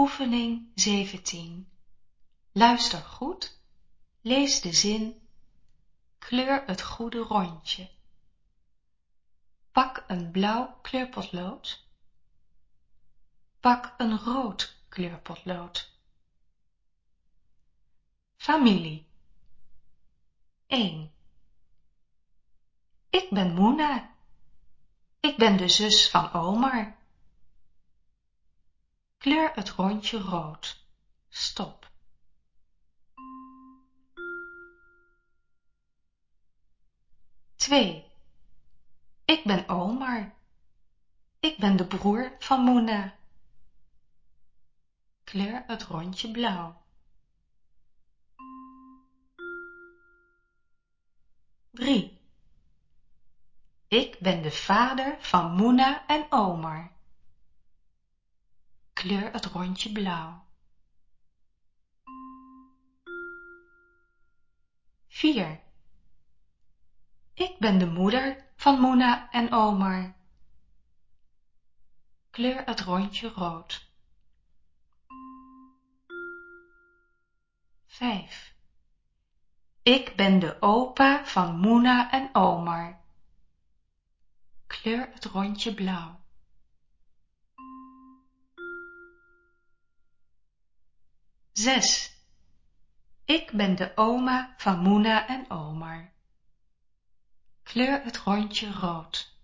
Oefening 17. Luister goed, lees de zin, kleur het goede rondje. Pak een blauw kleurpotlood. Pak een rood kleurpotlood. Familie. 1. Ik ben Moena. Ik ben de zus van Omar. Kleur het rondje rood. Stop. 2. Ik ben Omar. Ik ben de broer van Moena. Kleur het rondje blauw. 3. Ik ben de vader van Moena en Omar. Kleur het rondje blauw. 4. Ik ben de moeder van Moena en Omar. Kleur het rondje rood. 5. Ik ben de opa van Moena en Omar. Kleur het rondje blauw. 6. Ik ben de oma van Moena en Omar. Kleur het rondje rood.